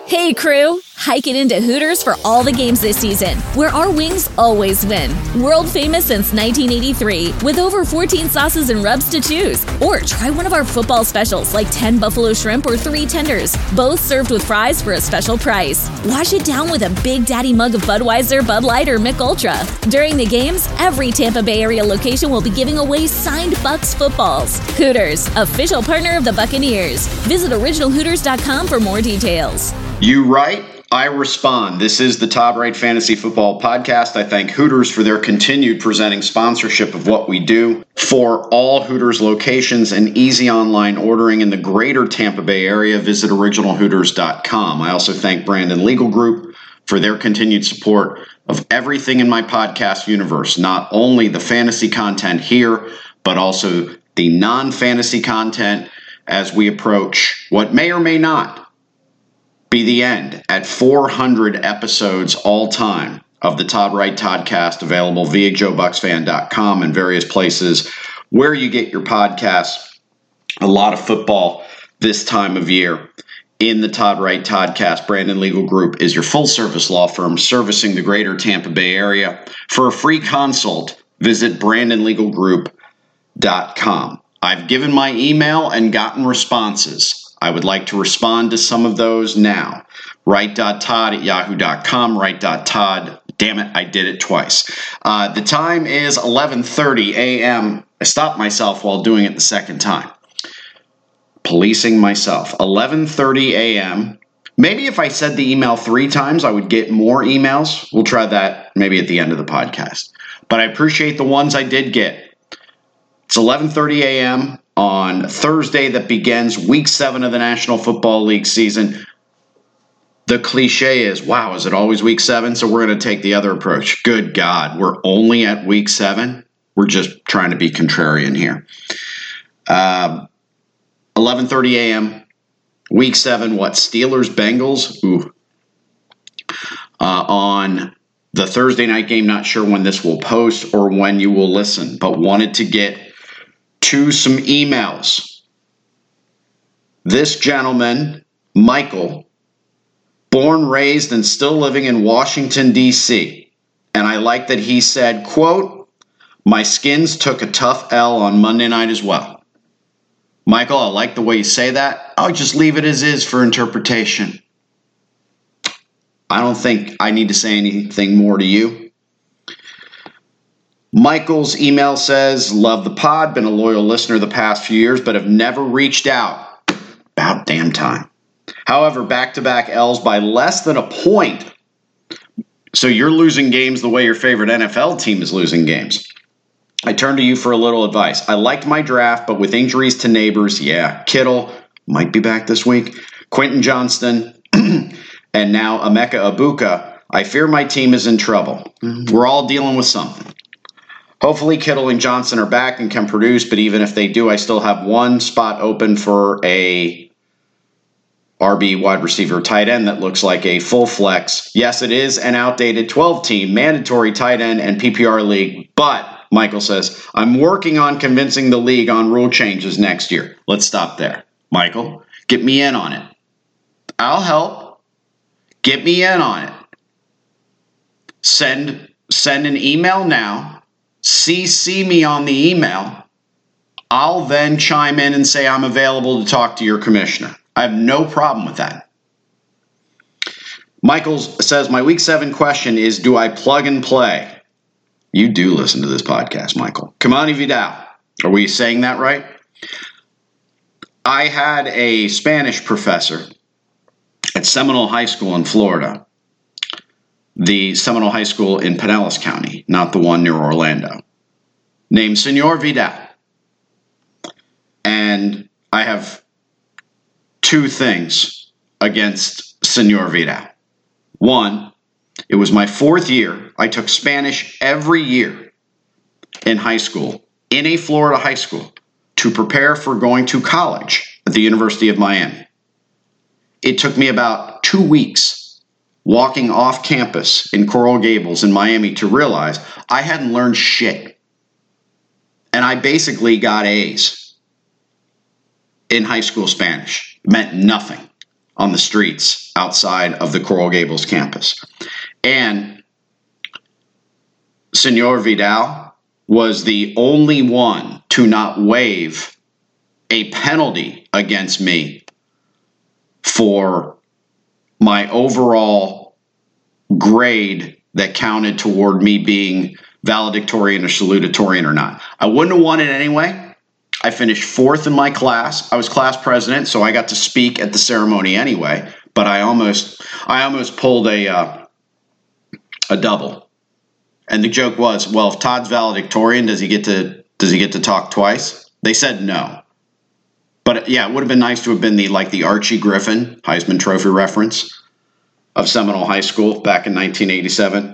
Hey crew, hike it into Hooters for all the games this season, where our wings always win. World famous since 1983, with over 14 sauces and rubs to choose. Or try one of our football specials like 10 buffalo shrimp or 3 tenders, both served with fries for a special price. Wash it down with a Big Daddy mug of Budweiser, Bud Light, or Mick Ultra. During the games, every Tampa Bay area location will be giving away signed Bucs footballs. Hooters, official partner of the Buccaneers. Visit originalhooters.com for more details. You write, I respond. This is the Todd Wright Fantasy Football Podcast. I thank Hooters for their continued presenting sponsorship of what we do. For all Hooters locations and easy online ordering in the greater Tampa Bay area, visit originalhooters.com. I also thank Brandon Legal Group for their continued support of everything in my podcast universe, not only the fantasy content here, but also the non-fantasy content as we approach what may or may not be the end at 400 episodes all time of the Todd Wright Toddcast, available via JoeBucksFan.com and various places where you get your podcasts. A lot of football this time of year in the Todd Wright Toddcast. Brandon Legal Group is your full-service law firm servicing the greater Tampa Bay area. For a free consult, visit BrandonLegalGroup.com. I've given my email and gotten responses. I would like to respond to some of those now. Wright.todd@yahoo.com, Wright.todd. Damn it, I did it twice. The time is 11:30 a.m. I stopped myself while doing it the second time. Policing myself. 11:30 a.m. Maybe if I said the email 3 times, I would get more emails. We'll try that maybe at the end of the podcast. But I appreciate the ones I did get. It's 11:30 a.m. on Thursday that begins Week 7 of the National Football League season. The cliche is, wow, is it always Week 7? So we're going to take the other approach. Good God, we're only at Week 7? We're just trying to be contrarian here. 11:30 a.m., Week 7, what? Steelers, Bengals? Ooh. On the Thursday night game, not sure when this will post or when you will listen, but wanted to get to some emails. This gentleman, Michael, born, raised, and still living in Washington, D.C. And I like that he said, quote, "My Skins took a tough L on Monday night as well." Michael, I like the way you say that. I'll just leave it as is for interpretation. I don't think I need to say anything more to you. Michael's email says, "Love the pod, been a loyal listener the past few years, but have never reached out. About damn time. However, back-to-back L's by less than a point. So you're losing games the way your favorite NFL team is losing games. I turn to you for a little advice. I liked my draft, but with injuries to neighbors, Kittle might be back this week, Quentin Johnston, and now Emeka Egbuka, I fear my team is in trouble. We're all dealing with something. Hopefully Kittle and Johnson are back and can produce, but even if they do, I still have one spot open for a RB wide receiver tight end that looks like a full flex. Yes, it is an outdated 12-team mandatory tight end and PPR league, but Michael says, I'm working on convincing the league on rule changes next year. Let's stop there. Michael, get me in on it. I'll help. Get me in on it. Send an email now. CC me on the email. I'll then chime in and say I'm available to talk to your commissioner. I have no problem with that. Michael says, my Week 7 question is, do I plug and play? You do listen to this podcast, Michael. Kamani Vidal. Are we saying that right? I had a Spanish professor at Seminole High School in Florida. The Seminole High School in Pinellas County, not the one near Orlando, named Senor Vidal. And I have 2 things against Senor Vidal. One, it was my 4th year. I took Spanish every year in high school, in a Florida high school, to prepare for going to college at the University of Miami. It took me about 2 weeks walking off campus in Coral Gables in Miami to realize I hadn't learned shit. And I basically got A's in high school Spanish. It meant nothing. on the streets outside of the Coral Gables campus. And Senor Vidal was the only one to not waive a penalty against me for my overall grade that counted toward me being valedictorian or salutatorian or not. I wouldn't have won it anyway. I finished 4th in my class. I was class president, so I got to speak at the ceremony anyway, but I almost pulled a double. And the joke was, well, if Todd's valedictorian, does he get to talk twice? They said no. But yeah, it would have been nice to have been the Archie Griffin Heisman Trophy reference of Seminole High School back in 1987.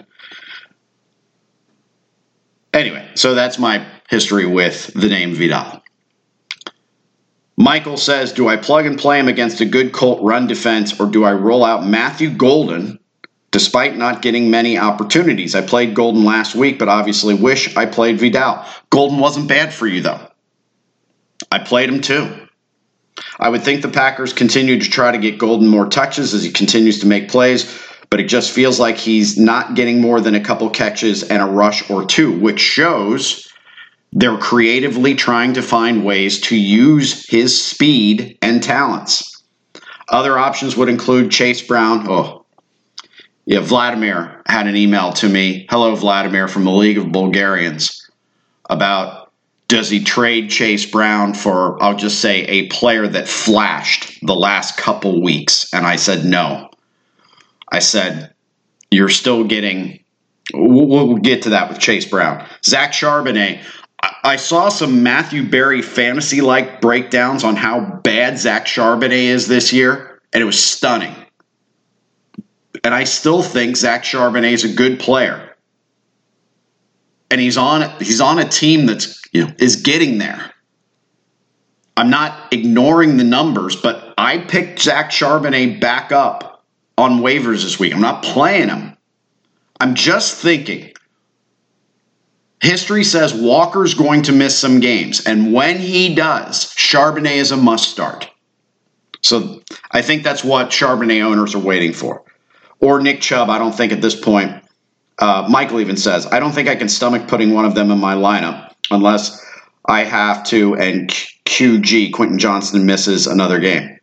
Anyway, so that's my history with the name Vidal. Michael says, do I plug and play him against a good Colt run defense, or do I roll out Matthew Golden despite not getting many opportunities? I played Golden last week, but obviously wish I played Vidal. Golden wasn't bad for you, though. I played him too. I would think the Packers continue to try to get Golden more touches as he continues to make plays, but it just feels like he's not getting more than a couple catches and a rush or two, which shows they're creatively trying to find ways to use his speed and talents. Other options would include Chase Brown. Vladimir had an email to me. Hello, Vladimir, from the League of Bulgarians, about does he trade Chase Brown for, I'll just say, a player that flashed the last couple weeks? And I said no. I said, you're still getting, we'll get to that with Chase Brown. Zach Charbonnet, I saw some Matthew Berry fantasy-like breakdowns on how bad Zach Charbonnet is this year, and it was stunning. And I still think Zach Charbonnet is a good player. And he's on a team that's, is getting there. I'm not ignoring the numbers, but I picked Zach Charbonnet back up on waivers this week. I'm not playing him. I'm just thinking. History says Walker's going to miss some games, and when he does, Charbonnet is a must start. So I think that's what Charbonnet owners are waiting for. Or Nick Chubb, I don't think at this point. Michael even says, I don't think I can stomach putting one of them in my lineup unless I have to, and QG, Quentin Johnston, misses another game.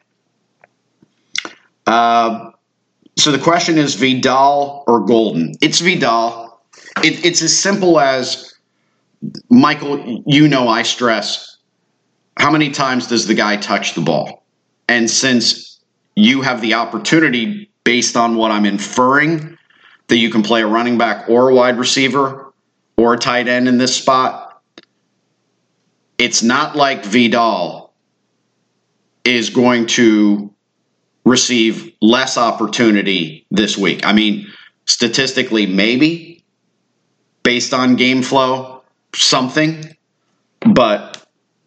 So the question is Vidal or Golden? It's Vidal. It's as simple as, Michael, I stress, how many times does the guy touch the ball? And since you have the opportunity, based on what I'm inferring, that you can play a running back or a wide receiver or a tight end in this spot, it's not like Vidal is going to receive less opportunity this week. I mean, statistically, maybe, based on game flow, something, but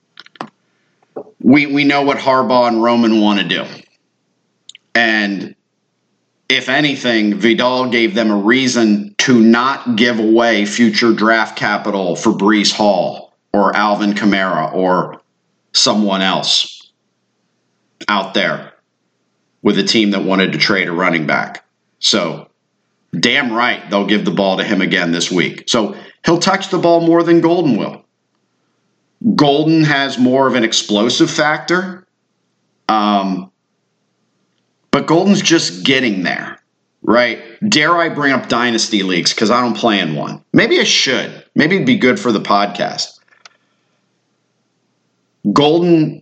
we know what Harbaugh and Roman want to do. And if anything, Vidal gave them a reason to not give away future draft capital for Breece Hall or Alvin Kamara or someone else out there with a team that wanted to trade a running back. So damn right they'll give the ball to him again this week. So he'll touch the ball more than Golden will. Golden has more of an explosive factor. But Golden's just getting there, right? Dare I bring up Dynasty Leagues because I don't play in one. Maybe I should. Maybe it'd be good for the podcast. Golden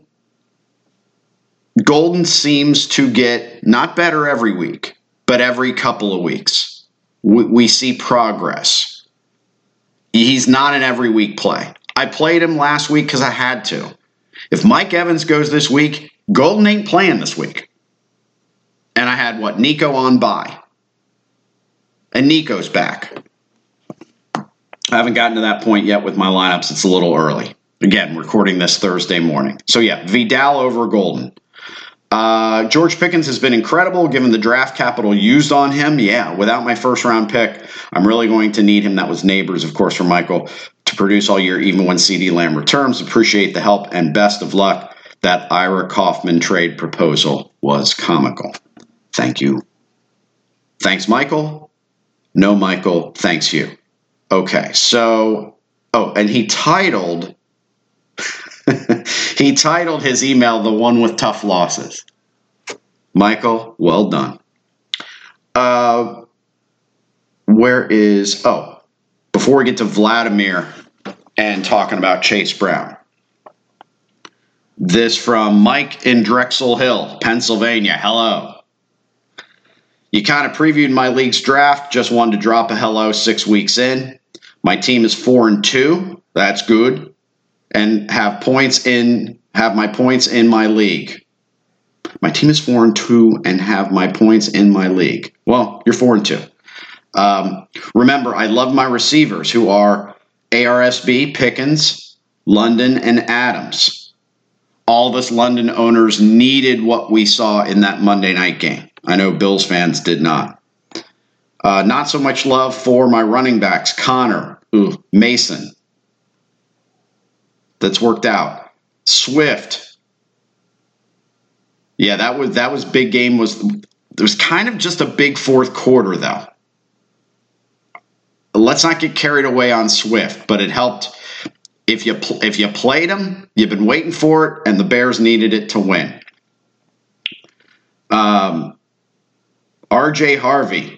seems to get not better every week, but every couple of weeks. We see progress. He's not an every week play. I played him last week because I had to. If Mike Evans goes this week, Golden ain't playing this week. And I had, Nico on bye. And Nico's back. I haven't gotten to that point yet with my lineups. It's a little early. Again, recording this Thursday morning. So, yeah, Vidal over Golden. George Pickens has been incredible given the draft capital used on him. Yeah, without my first-round pick, I'm really going to need him. That was Neighbors, of course, from Michael, to produce all year, even when CeeDee Lamb returns. Appreciate the help and best of luck. That Ira Kaufman trade proposal was comical. Thank you. Thanks, Michael. No, Michael. Thanks you. Okay, so, and he titled his email the one with tough losses. Michael, well done. Before we get to Vladimir and talking about Chase Brown, this from Mike in Drexel Hill, Pennsylvania. Hello. You kind of previewed my league's draft. Just wanted to drop a hello 6 weeks in. My team is 4-2. That's good. And have my points in my league. My team is 4-2 and have my points in my league. Well, you're 4-2. Remember, I love my receivers who are ARSB, Pickens, London, and Adams. All of us London owners needed what we saw in that Monday night game. I know Bills fans did not. Not so much love for my running backs, Connor, Mason. That's worked out. Swift. Yeah, that was big game. It was kind of just a big fourth quarter, though. Let's not get carried away on Swift, but it helped. If you played him, you've been waiting for it, and the Bears needed it to win. RJ Harvey.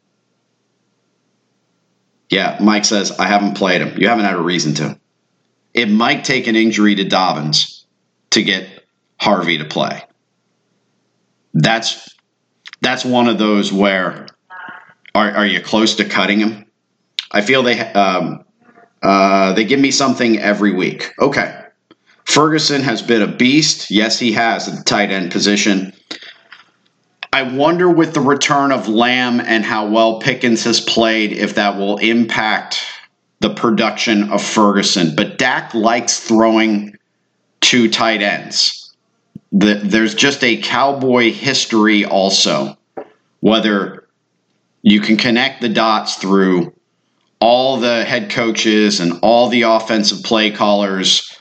Yeah, Mike says, I haven't played him. You haven't had a reason to. It might take an injury to Dobbins to get Harvey to play. That's one of those where are you close to cutting him? I feel they give me something every week. Okay. Ferguson has been a beast. Yes, he has at the tight end position. I wonder with the return of Lamb and how well Pickens has played if that will impact the production of Ferguson. But Dak likes throwing to tight ends. There's just a Cowboy history also, whether you can connect the dots through all the head coaches and all the offensive play callers,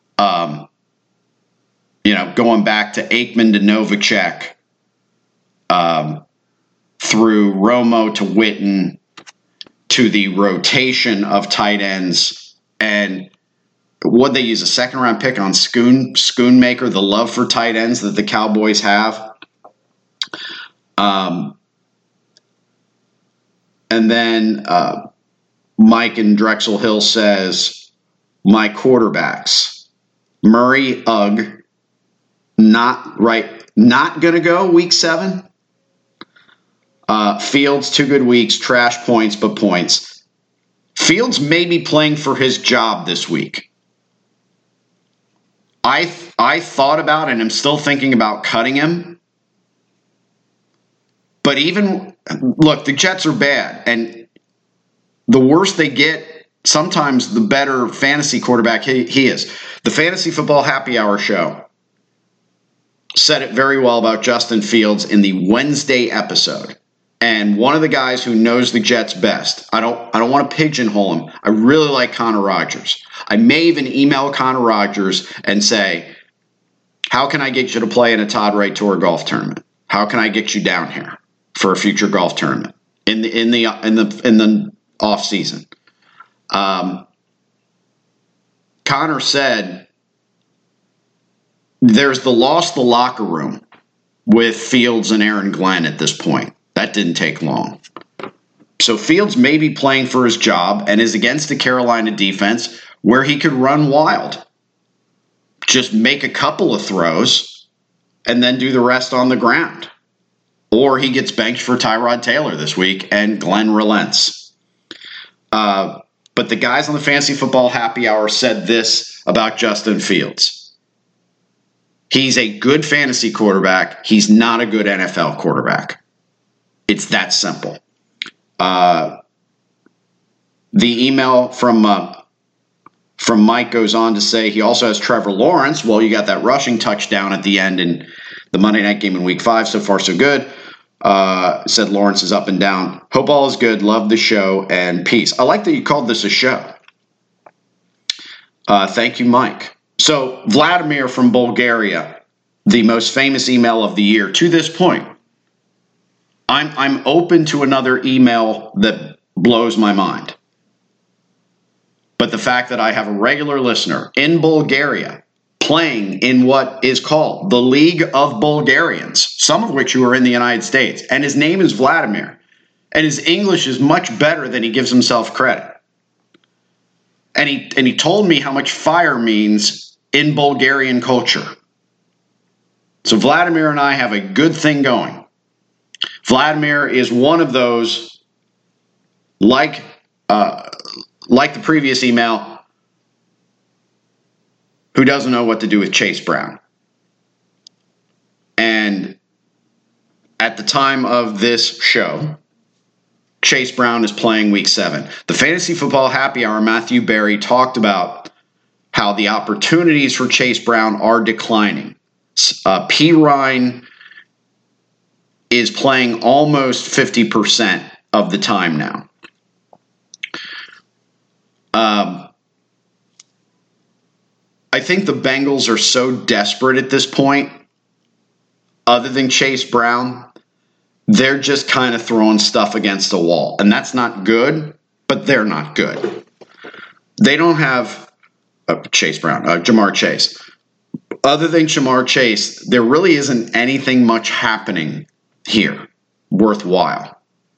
going back to Aikman to Novacek, through Romo to Witten, to the rotation of tight ends. And what they use, a second-round pick on Schoonmaker, the love for tight ends that the Cowboys have. And then Mike in Drexel Hill says, my quarterbacks, Murray, not going to go week 7. Fields, 2 good weeks, trash points, but points. Fields may be playing for his job this week. I thought about and am still thinking about cutting him. But look, the Jets are bad. And the worse they get, sometimes the better fantasy quarterback he is. The Fantasy Football Happy Hour show said it very well about Justin Fields in the Wednesday episode. And one of the guys who knows the Jets best, I don't want to pigeonhole him. I really like Connor Rogers. I may even email Connor Rogers and say, how can I get you to play in a Todd Wright Tour golf tournament? How can I get you down here for a future golf tournament in the off season? Connor said, there's the locker room with Fields and Aaron Glenn at this point. That didn't take long. So Fields may be playing for his job and is against the Carolina defense where he could run wild. Just make a couple of throws and then do the rest on the ground. Or he gets benched for Tyrod Taylor this week and Glenn relents. But the guys on the Fantasy Football Happy Hour said this about Justin Fields. He's a good fantasy quarterback. He's not a good NFL quarterback. It's that simple. The email from Mike goes on to say he also has Trevor Lawrence. Well, you got that rushing touchdown at the end in the Monday night game in Week 5. So far, so good. Said Lawrence is up and down. Hope all is good. Love the show and peace. I like that you called this a show. Thank you, Mike. So Vladimir from Bulgaria, the most famous email of the year to this point. I'm open to another email that blows my mind. But the fact that I have a regular listener in Bulgaria playing in what is called the League of Bulgarians, some of which who are in the United States, and his name is Vladimir, and his English is much better than he gives himself credit. And he told me how much fire means in Bulgarian culture. So Vladimir and I have a good thing going. Vladimir is one of those, like the previous email, who doesn't know what to do with Chase Brown. And at the time of this show, Chase Brown is playing week 7. The Fantasy Football Happy Hour, Matthew Berry talked about how the opportunities for Chase Brown are declining. P. Ryan is playing almost 50% of the time now. I think the Bengals are so desperate at this point, other than Chase Brown, they're just kind of throwing stuff against the wall. And that's not good, but they're not good. They don't have Jamar Chase. Other than Jamar Chase, there really isn't anything much happening here worthwhile.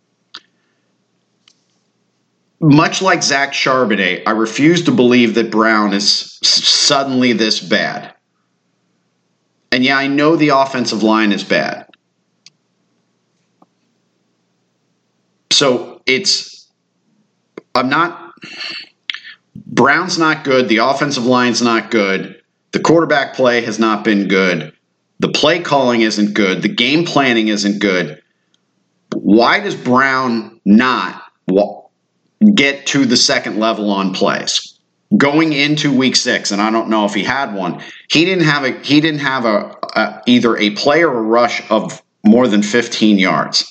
Much like Zach Charbonnet, I refuse to believe that Brown is suddenly this bad. And yeah, I know the offensive line is bad. So Brown's not good. The offensive line's not good. The quarterback play has not been good. The play calling isn't good. The game planning isn't good. Why does Brown not get to the second level on plays? Going into week 6, and I don't know if he had one, he didn't have either a play or a rush of more than 15 yards.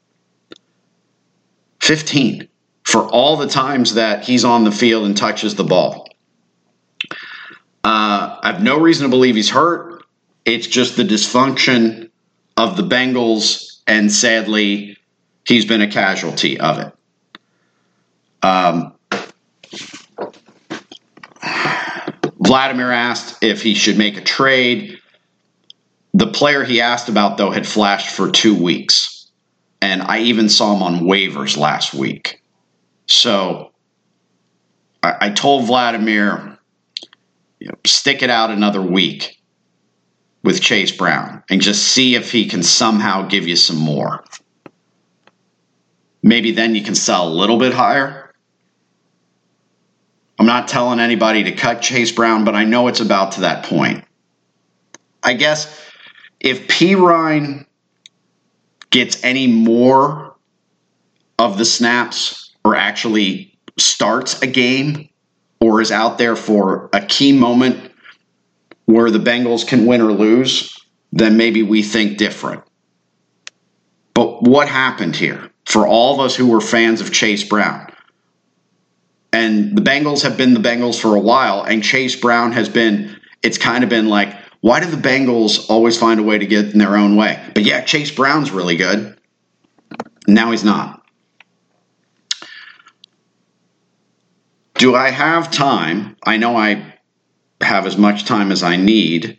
15 for all the times that he's on the field and touches the ball. I have no reason to believe he's hurt. It's just the dysfunction of the Bengals, and sadly, he's been a casualty of it. Vladimir asked if he should make a trade. The player he asked about, though, had flashed for 2 weeks. And I even saw him on waivers last week. So I told Vladimir, stick it out another week with Chase Brown and just see if he can somehow give you some more. Maybe then you can sell a little bit higher. I'm not telling anybody to cut Chase Brown, but I know it's about to that point. I guess if P. Ryan gets any more of the snaps or actually starts a game or is out there for a key moment where the Bengals can win or lose, then maybe we think different. But what happened here for all of us who were fans of Chase Brown? And the Bengals have been the Bengals for a while, and Chase Brown it's kind of been like, why do the Bengals always find a way to get in their own way? But yeah, Chase Brown's really good. Now he's not. Do I have time? I know I have as much time as I need,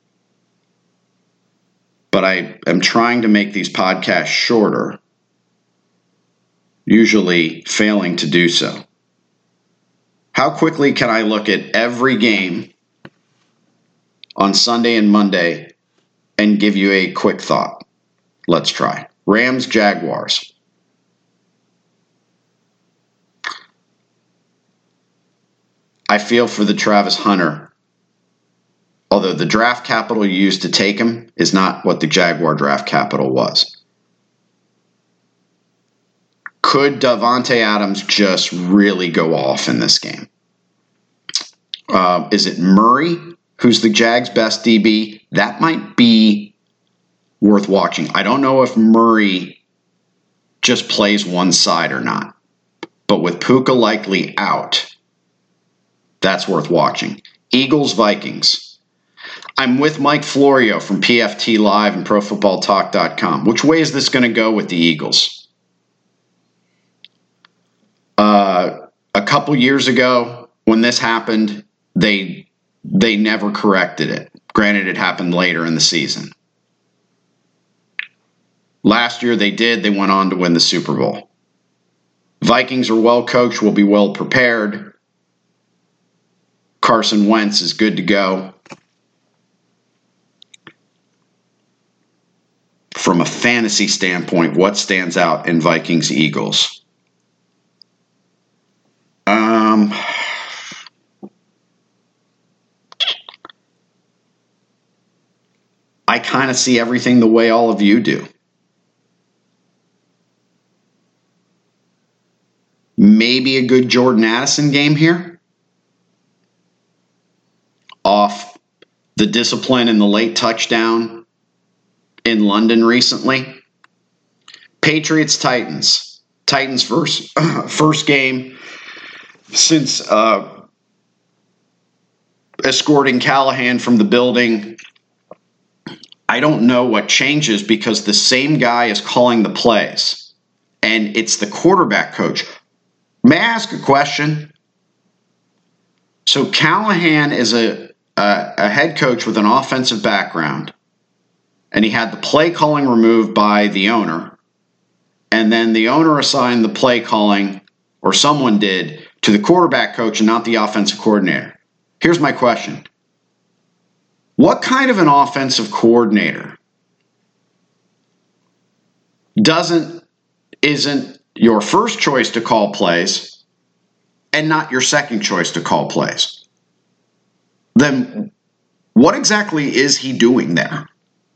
but I am trying to make these podcasts shorter, usually failing to do so. How quickly can I look at every game on Sunday and Monday and give you a quick thought? Let's try. Rams, Jaguars. I feel for the Travis Hunter, although the draft capital used to take him is not what the Jaguar draft capital was. Could Davante Adams just really go off in this game? Is it Murray, who's the Jags' best DB? That might be worth watching. I don't know if Murray just plays one side or not. But with Puka likely out, that's worth watching. Eagles, Vikings. I'm with Mike Florio from PFT Live and ProFootballTalk.com. Which way is this going to go with the Eagles? A couple years ago, when this happened, they never corrected it. Granted, it happened later in the season. Last year they did. They went on to win the Super Bowl. Vikings are well coached, will be well prepared. Carson Wentz is good to go. From a fantasy standpoint, what stands out in Vikings-Eagles? I kind of see everything the way all of you do. Maybe a good Jordan Addison game here. Off the discipline and the late touchdown in London recently. Patriots-Titans. Titans first game since escorting Callahan from the building. I don't know what changes because the same guy is calling the plays, and it's the quarterback coach. May I ask a question? So Callahan is a head coach with an offensive background, and he had the play calling removed by the owner, and then the owner assigned the play calling, or someone did, to the quarterback coach and not the offensive coordinator. Here's my question. What kind of an offensive coordinator isn't your first choice to call plays and not your second choice to call plays? Then what exactly is he doing there?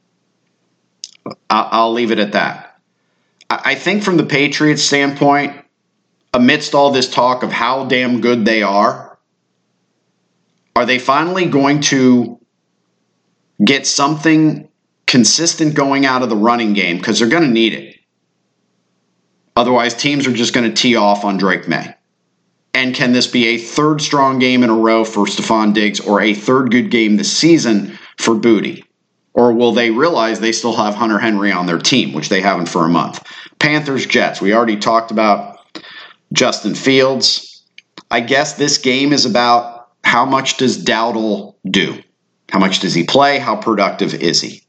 I'll leave it at that. I think from the Patriots standpoint, amidst all this talk of how damn good they are they finally going to get something consistent going out of the running game? Because they're going to need it. Otherwise, teams are just going to tee off on Drake May. And can this be a third strong game in a row for Stephon Diggs or a third good game this season for Booty? Or will they realize they still have Hunter Henry on their team, which they haven't for a month? Panthers-Jets. We already talked about Justin Fields. I guess this game is about how much does Dowdle do? How much does he play? How productive is he?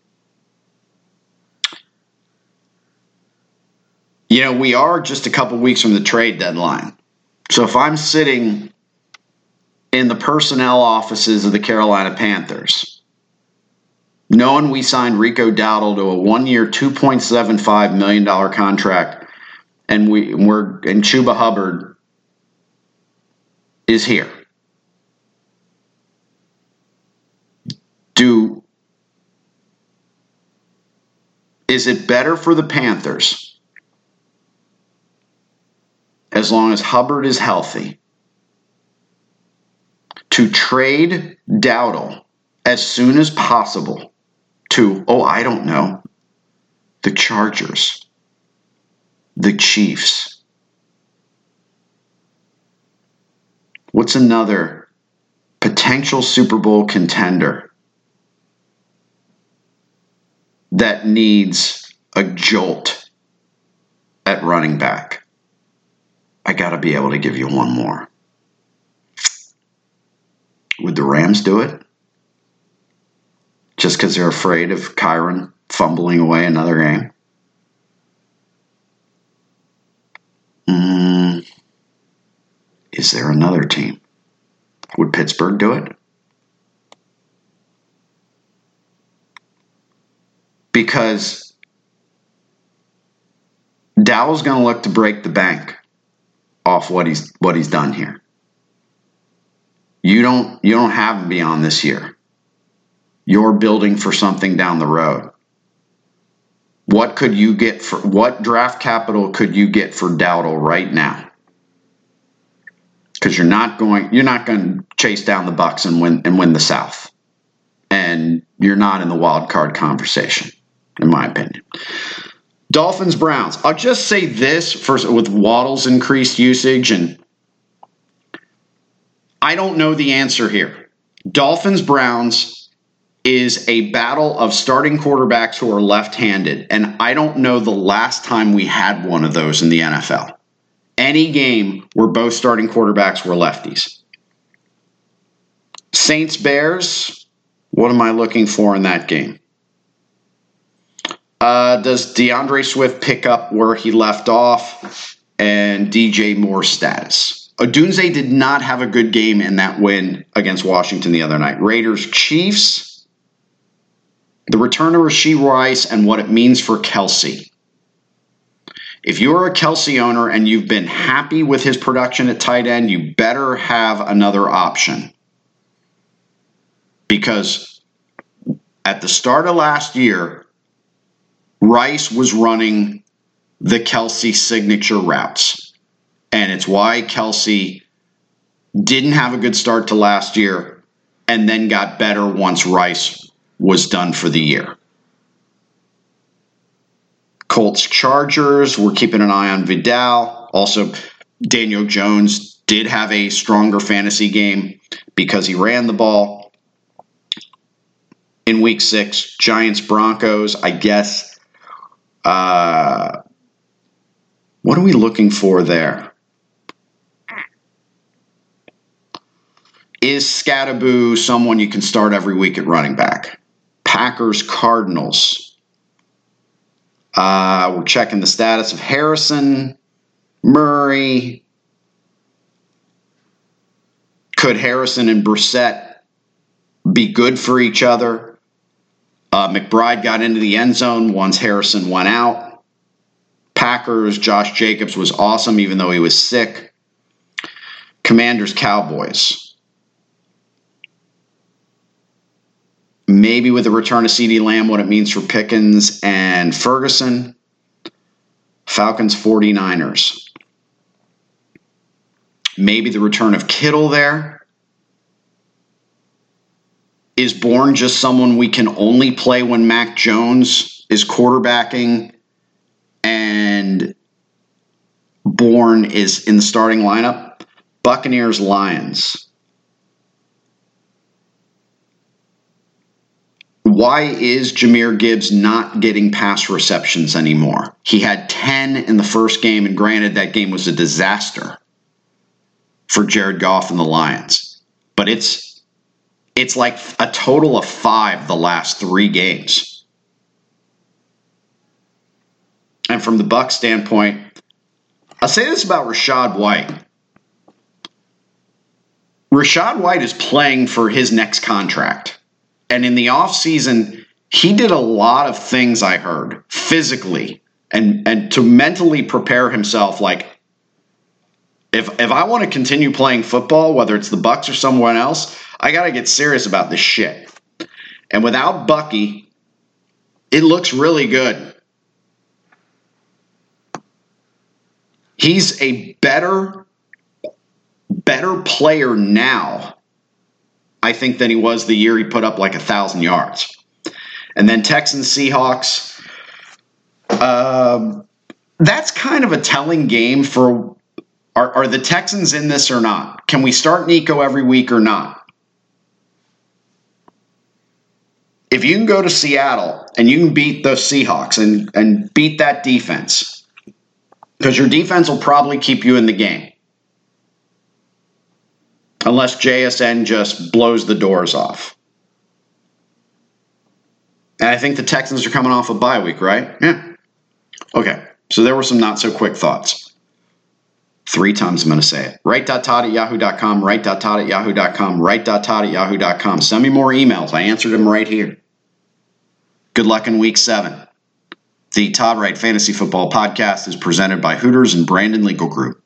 You know, we are just a couple weeks from the trade deadline. So if I'm sitting in the personnel offices of the Carolina Panthers, knowing we signed Rico Dowdle to a 1-year, $2.75 million contract, and Chuba Hubbard is here. Is it better for the Panthers, as long as Hubbard is healthy, to trade Dowdle as soon as possible to, I don't know, the Chargers, the Chiefs? What's another potential Super Bowl contender that needs a jolt at running back? I got to be able to give you one more. Would the Rams do it? Just because they're afraid of Kyron fumbling away another game? Is there another team? Would Pittsburgh do it? Because Dowell's going to look to break the bank off what he's done here. You don't have him beyond this year. You're building for something down the road. What draft capital could you get for Dowdle right now? Because you're not going to chase down the Bucs and win the South. And you're not in the wild card conversation, in my opinion. Dolphins-Browns. I'll just say this first with Waddle's increased usage, and I don't know the answer here. Dolphins-Browns, is a battle of starting quarterbacks who are left-handed, and I don't know the last time we had one of those in the NFL. Any game where both starting quarterbacks were lefties. Saints-Bears, what am I looking for in that game? Does DeAndre Swift pick up where he left off, and DJ Moore's status? Odunze did not have a good game in that win against Washington the other night. Raiders-Chiefs, the return of Rashee Rice and what it means for Kelce. If you're a Kelce owner and you've been happy with his production at tight end, you better have another option. Because at the start of last year, Rice was running the Kelce signature routes. And it's why Kelce didn't have a good start to last year and then got better once Rice was done for the year. Colts-Chargers, we're keeping an eye on Vidal. Also, Daniel Jones did have a stronger fantasy game because he ran the ball. In Week 6, Giants-Broncos, I guess. What are we looking for there? Is Scatterboo someone you can start every week at running back? Packers-Cardinals. We're checking the status of Harrison, Murray. Could Harrison and Brissett be good for each other? McBride got into the end zone once Harrison went out. Packers, Josh Jacobs was awesome even though he was sick. Commanders-Cowboys. Maybe with the return of CeeDee Lamb, what it means for Pickens and Ferguson. Falcons-49ers. Maybe the return of Kittle there. Is Bourne just someone we can only play when Mac Jones is quarterbacking and Bourne is in the starting lineup? Buccaneers-Lions. Why is Jahmyr Gibbs not getting pass receptions anymore? He had 10 in the first game, and granted, that game was a disaster for Jared Goff and the Lions. But it's like a total of 5 the last 3 games. And from the Bucs standpoint, I'll say this about Rachaad White. Rachaad White is playing for his next contract. And in the offseason, he did a lot of things, I heard, physically, and to mentally prepare himself. Like, if I want to continue playing football, whether it's the Bucs or someone else, I got to get serious about this shit. And without Bucky, it looks really good. He's a better player now, I think, than he was the year he put up like 1,000 yards. And then Texans, Seahawks. That's kind of a telling game for are the Texans in this or not? Can we start Nico every week or not? If you can go to Seattle and you can beat the Seahawks and beat that defense, because your defense will probably keep you in the game. Unless JSN just blows the doors off. And I think the Texans are coming off a bye week, right? Yeah. Okay. So there were some not so quick thoughts. 3 times I'm going to say it. Write.todd@yahoo.com, write.todd@yahoo.com, write.todd@yahoo.com. Send me more emails. I answered them right here. Good luck in week 7. The Todd Wright Fantasy Football Podcast is presented by Hooters and Brandon Legal Group.